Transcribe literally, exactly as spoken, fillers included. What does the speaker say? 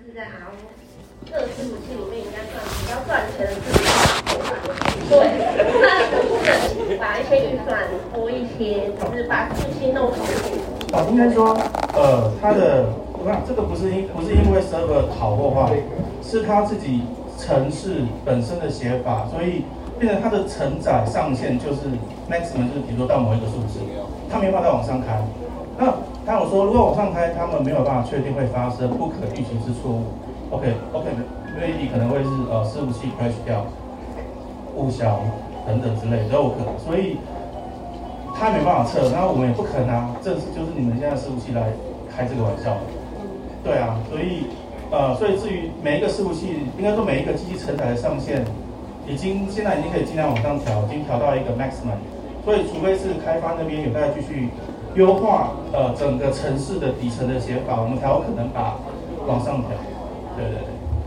是在 R O 这个伺服器里面应该算比较赚钱的伺服器。对，那能不能把一些预算多一些，只是把伺服器弄好一点？ 哦，应该说，呃，它的，我看这个不是因不是因为 server 好或坏，是它自己程式本身的写法，所以变成它的承载上限就是 maximum， 就是比如说到某一个数值，它没有办法再往上开。那他有说，如果往上开，他们没有办法确定会发生不可预期之错误。OK OK， maybe 可能会是呃伺服器 crash 掉、误销等等之类都有可能，所以他没办法测，然后我们也不可能啊，这是就是你们现在伺服器来开这个玩笑。对啊，所以呃，所以至于每一个伺服器，应该说每一个机器承载的上限，已经现在已经可以尽量往上调，已经调到一个 maximum。所以除非是开发那边有在继续优化呃整个城市的底层的写法，我们才有可能把往上调。对对。